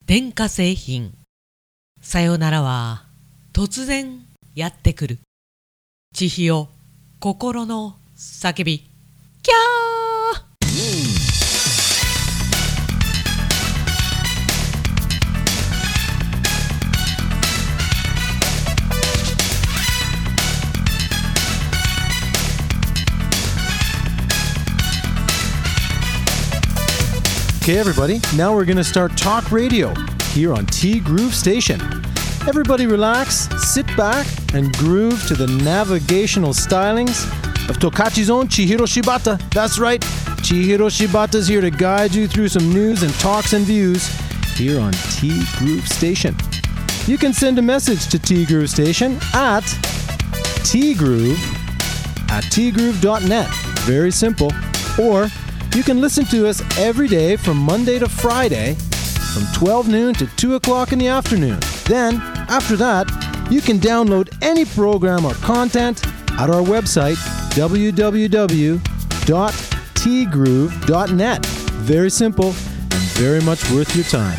電化製品。さよならは突然やってくる。千尋心の叫び。キャー。 Okay, everybody, now we're going to start talk radio here on T Groove Station. Everybody relax, sit back, and groove to the navigational stylings of Tokachi's own Chihiro Shibata. That's right, Chihiro Shibata's here to guide you through some news and talks and views here on T Groove Station. You can send a message to T Groove Station at tgroove@tgroove.net. Very simple. Or you can listen to us every day from Monday to Friday from 12 noon to 2 o'clock in the afternoon. Then, after that, you can download any program or content at our website, www.tgroove.net. Very simple and very much worth your time.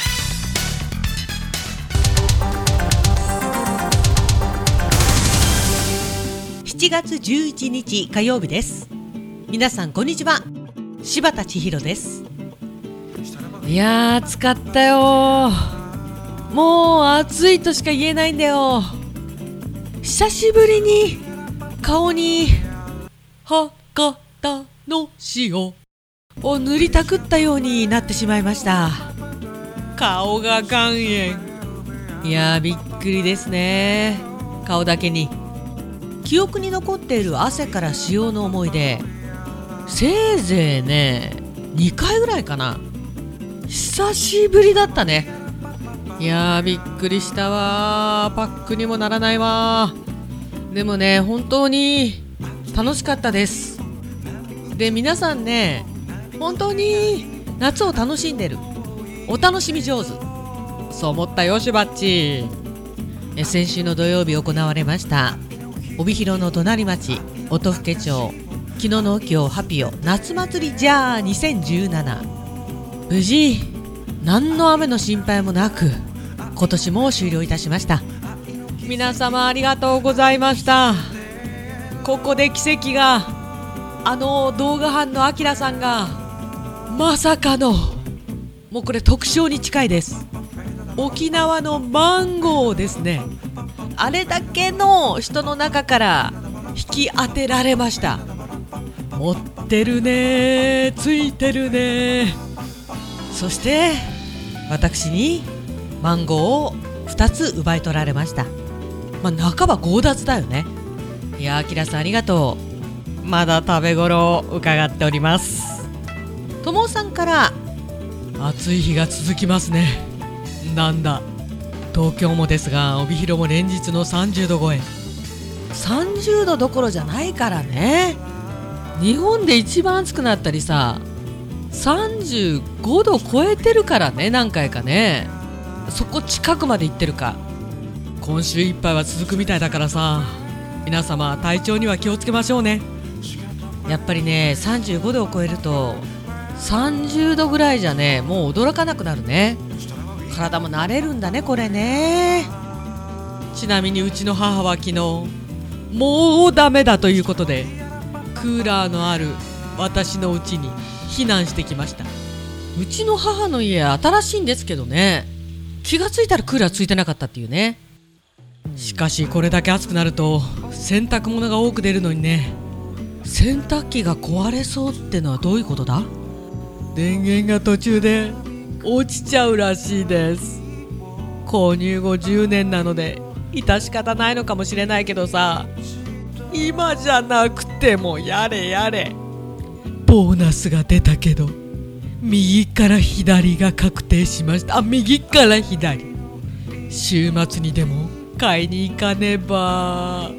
7月11日火曜日です。皆さんこんにちは。柴田千尋です。いやー暑かったよ。もう暑いとしか言えないんだよ。久しぶりに顔に博多の塩を塗りたくったようになってしまいました。顔が岩塩。いやーびっくりですね。顔だけに記憶に残っている汗から塩の思い出、せいぜいね2回ぐらいかな。久しぶりだったね。いやーびっくりしたわ。パックにもならないわ。でもね本当に楽しかったです。で皆さんね本当に夏を楽しんでる。お楽しみ上手。そう思ったよしばっち。先週の土曜日行われました帯広の隣町音更町木野農協ハピオ夏祭りじゃあ2017。無事何の雨の心配もなく今年も終了いたしました。皆様ありがとうございました。ここで奇跡が、動画班のあきらさんがまさかのもうこれ特賞に近いです。沖縄のマンゴーですね。あれだけの人の中から引き当てられました。持ってるね、ついてるね。そして私にマンゴーを2つ奪い取られました。半ば強奪だよね。いやあきらさんありがとう。まだ食べ頃を伺っております。ともさんから暑い日が続きますね。なんだ東京もですが帯広も連日の30度超え。30度どころじゃないからね。日本で一番暑くなったりさ35度超えてるからね。何回かねそこ近くまで行ってるか。今週いっぱいは続くみたいだからさ皆様体調には気をつけましょうね。やっぱりね35度を超えると30度ぐらいじゃねもう驚かなくなるね。体も慣れるんだねこれね。ちなみにうちの母は昨日もうダメだということでクーラーのある私の家に避難してきました。うちの母の家新しいんですけどね気がついたらクーラーついてなかったっていうね。しかしこれだけ暑くなると洗濯物が多く出るのにね洗濯機が壊れそうってのはどういうことだ。電源が途中で落ちちゃうらしいです。購入後10年なので致し方ないのかもしれないけどさ今じゃなくてもやれやれ。ボーナスが出たけど右から左が確定しました。右から左。週末にでも買いに行かねば。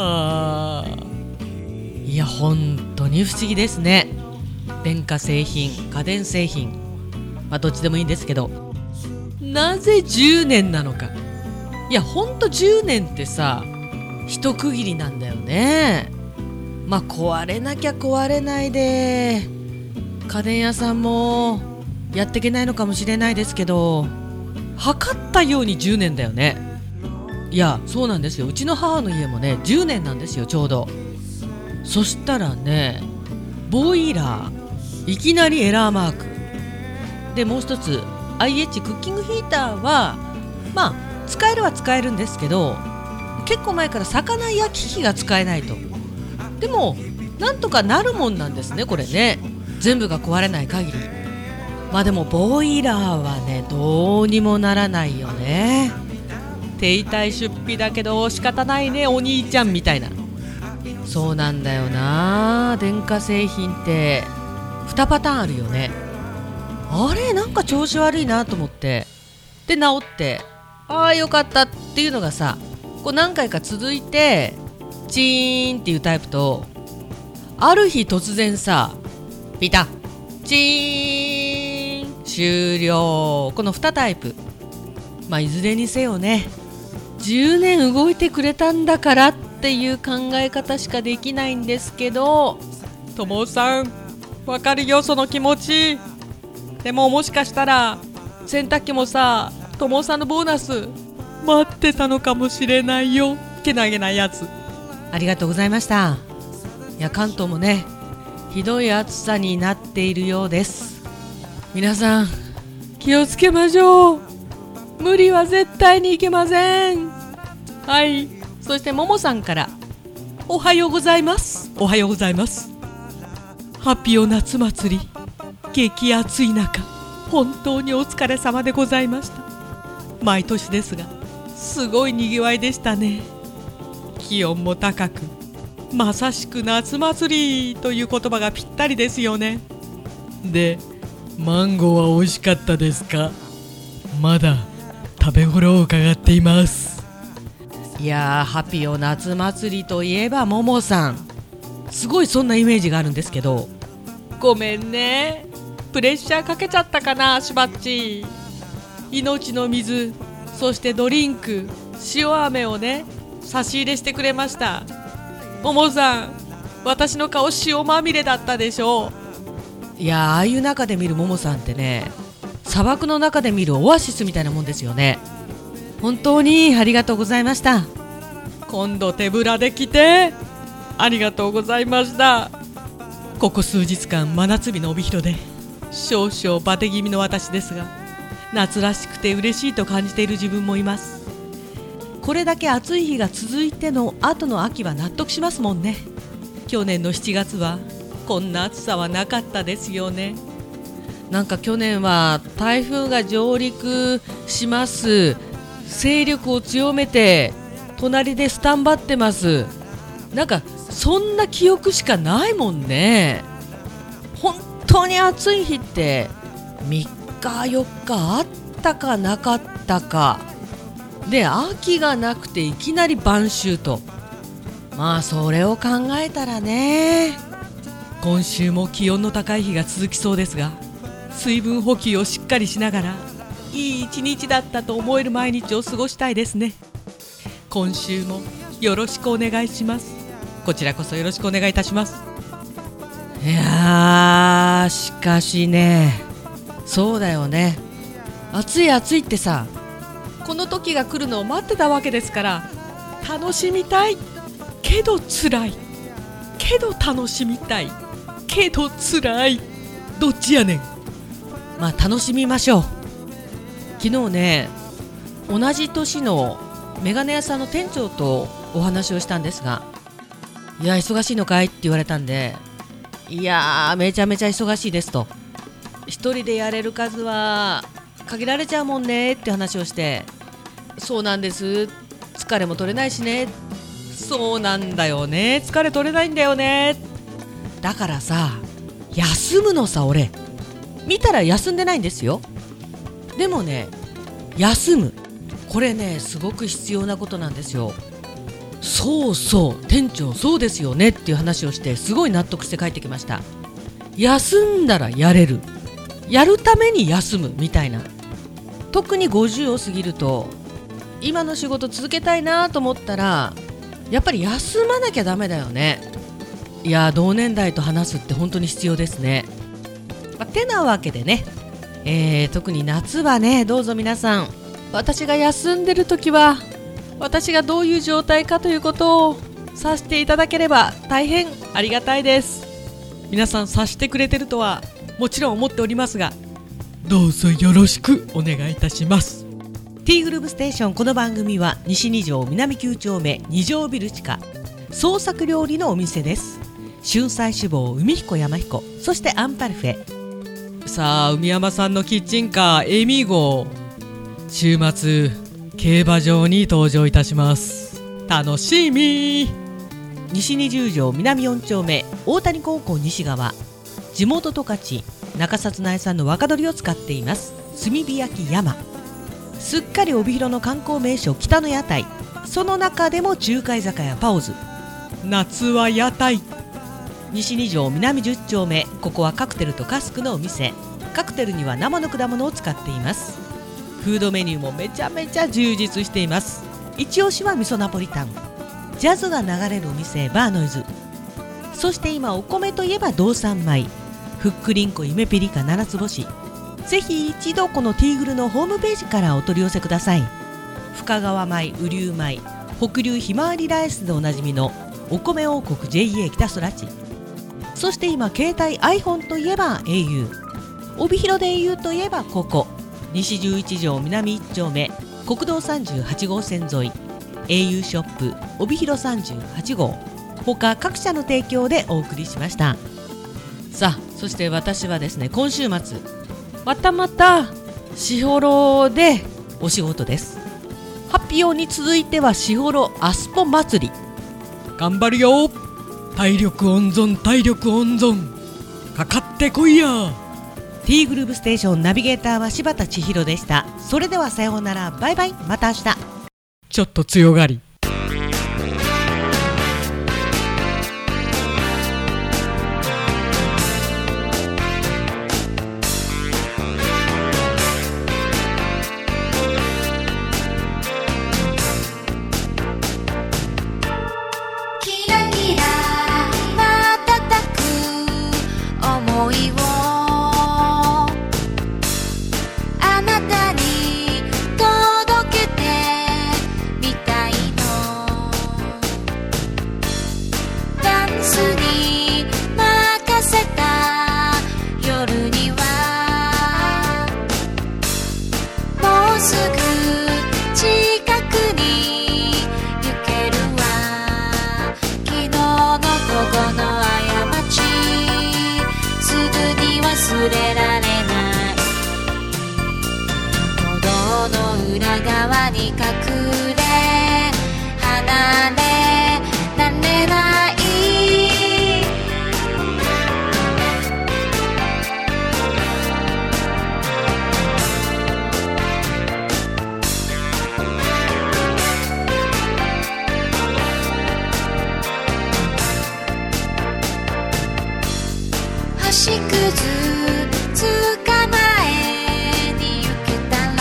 いや本当に不思議ですね。電化製品家電製品どっちでもいいんですけどなぜ10年なのか。いやほんと10年ってさ一区切りなんだよね。壊れなきゃ壊れないで家電屋さんもやっていけないのかもしれないですけど測ったように10年だよね。いやそうなんですよ。うちの母の家もね10年なんですよちょうど。そしたらねボイラーいきなりエラーマークで、もう一つ IH クッキングヒーターはまあ使えるは使えるんですけど、結構前から魚焼き器が使えないと。でもなんとかなるもんなんですねこれね、全部が壊れない限り。まあでもボイラーはねどうにもならないよね。手痛い出費だけど仕方ないねお兄ちゃんみたいな。そうなんだよな、電化製品って2パターンあるよね。あれなんか調子悪いなと思ってで治ってああよかったっていうのがさ、こう何回か続いてチーンっていうタイプと、ある日突然さピタッチーン終了、この2タイプ。まあいずれにせよね10年動いてくれたんだからっていう考え方しかできないんですけど、ともさんわかるよその気持ち。でももしかしたら洗濯機もさともさんのボーナス待ってたのかもしれないよ、けなげなやつ。ありがとうございました。いや関東もねひどい暑さになっているようです。皆さん気をつけましょう。無理は絶対にいけません。はい。そしてももさんからおはようございます。おはようございます。ハピオ夏祭り激暑い中本当にお疲れ様でございました。毎年ですがすごいにぎわいでしたね。気温も高くまさしく夏祭りという言葉がぴったりですよね。でマンゴーは美味しかったですか？まだ食べ頃を伺っています。いやーハピオ夏祭りといえばももさん、すごいそんなイメージがあるんですけど、ごめんねプレッシャーかけちゃったかなしばっち。命の水そしてドリンク塩飴をね差し入れしてくれました。ももさん私の顔塩まみれだったでしょう。いやああいう中で見るももさんってね砂漠の中で見るオアシスみたいなもんですよね。本当にありがとうございました。今度手ぶらで来てありがとうございました。ここ数日間真夏日の帯広で少々バテ気味の私ですが夏らしくて嬉しいと感じている自分もいます。これだけ暑い日が続いての後の秋は納得しますもんね。去年の7月はこんな暑さはなかったですよね。なんか去年は台風が上陸します、勢力を強めて隣でスタンバってます、なんかそんな記憶しかないもんね。本当に暑い日って3日4日あったかなかったかで、秋がなくていきなり晩秋と、まあそれを考えたらね、今週も気温の高い日が続きそうですが、水分補給をしっかりしながらいい一日だったと思える毎日を過ごしたいですね。今週もよろしくお願いします。こちらこそよろしくお願いいたします。いやーしかしね、そうだよね、暑い暑いってさ、この時が来るのを待ってたわけですから、楽しみたいけど辛いけど楽しみたいけど辛い、どっちやねん。まあ楽しみましょう。昨日ね、同じ年のメガネ屋さんの店長とお話をしたんですが、いや忙しいのかいって言われたんで、いやめちゃめちゃ忙しいですと、一人でやれる数は限られちゃうもんねって話をして、そうなんです、疲れも取れないしね。そうなんだよね、疲れ取れないんだよね。だからさ、休むのさ。俺見たら休んでないんですよ。でもね、休む、これねすごく必要なことなんですよ。そうそう店長そうですよねっていう話をして、すごい納得して帰ってきました。休んだらやれる、やるために休むみたいな。特に50を過ぎると、今の仕事続けたいなと思ったらやっぱり休まなきゃダメだよね。いや同年代と話すって本当に必要ですね。てなわけでね、特に夏はね、どうぞ皆さん私が休んでる時は私がどういう状態かということを察していただければ大変ありがたいです。皆さん察してくれてるとはもちろん思っておりますが、どうぞよろしくお願いいたします。ティーグループステーション、この番組は西2条南9丁目2条ビル地下創作料理のお店です。春菜志望、海彦山彦、そしてアンパルフェ。さあ、海山さんのキッチンカーエミ号、週末競馬場に登場いたします。楽しみ。西20条南4丁目大谷高校西側、地元十勝中札内産の若鶏を使っています炭火焼き山。すっかり帯広の観光名所北の屋台、その中でも中華居酒屋パオズ、夏は屋台。西2条南10丁目、ここはカクテルとカスクのお店。カクテルには生の果物を使っています。フードメニューもめちゃめちゃ充実しています。一押しは味噌ナポリタン。ジャズが流れるお店バーノイズ。そして今お米といえば道産米、ふっくりんこ夢ピリカ7つ星。ぜひ一度このティーグルのホームページからお取り寄せください。深川米、雨竜米、北流ひまわりライスでおなじみのお米王国 JA 北空地。そして今携帯 iPhone といえば au、 帯広で au といえばここ西11条南1丁目国道38号線沿い au ショップ帯広38号、他各社の提供でお送りしました。さあ、そして私はですね、今週末また士幌でお仕事です。発表に続いては士幌アスポ祭り、頑張るよ。体力温存、体力温存、かかってこいや。ティーグループステーションナビゲーターは柴田千尋でした。それではさようなら、バイバイ、また明日。ちょっと強がり。 忘れられない鼓動の裏側に隠れ離れられない星屑捕まえに行けたら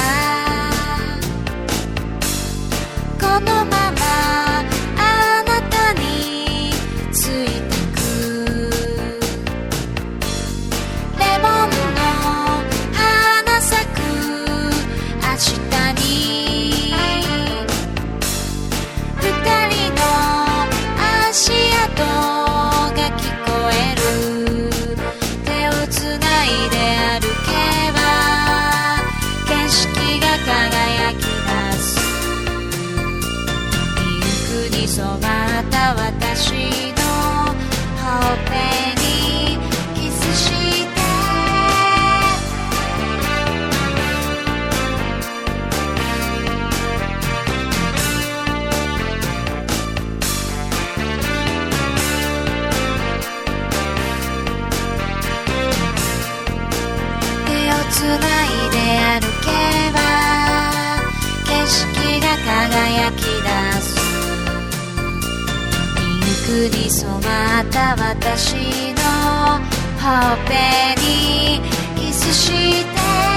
このままあなたについてくレモンの花咲く明日に二人の足跡が聞こえる手をつないで歩けば景色が輝き出すピンクに染まった私のほっぺにキスしてつないで歩けば景色が輝き出すピンクに染まった私のほっぺにキスして